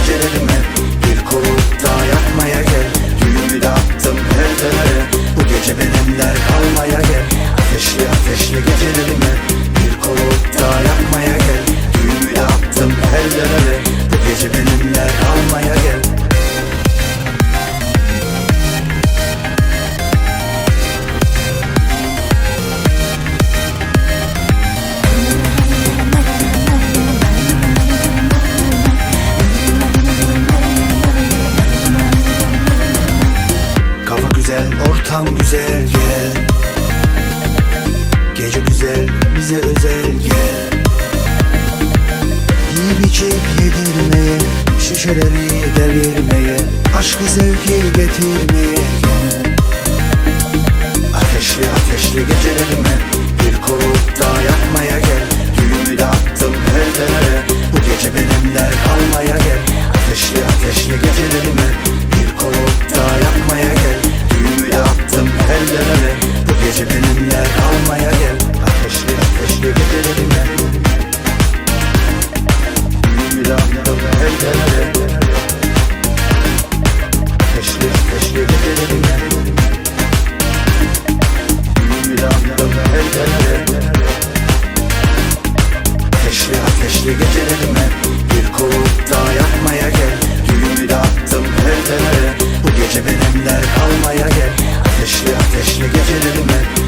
gecelerime. Bir koluk daha yapmaya gel. Düğümü de attım perdelere. Bu gece benimle kalmaya gel. Ateşli ateşli gecelerime. Bir koluk daha yapmaya gel. Düğümü de attım perdelere. Bu gece benimle kalmaya gel. Kafa güzel, ortam güzel, gel. Gece güzel, bize özel, gel. Yiyip içip yedirmeye, şişeleri devirmeye, aşkı zevki getirmeye, gel. Ateşli ateşli gecelerime. Bir koluk daha yapmaya gel. Düğümü de attım perdelere. Bu gece benimle kalmaya gel. Ateşli ateşli gecelerime. Bir koluk daha yapmaya gel. Düğümü de attım perdelere. Bu gece benimle kalmaya gel. Ateşli ateşli gecelerime. Düğümü de attım perdelere. Ateşli ateşli gecelerime. Düğümü de attım perdelere. Ateşli ateşli gecelerime. Bir koluk daha yapmaya gel. Düğümü de attım perdelere. Bu gece benimle kalmaya gel. Ateşli ateşli gecelerime.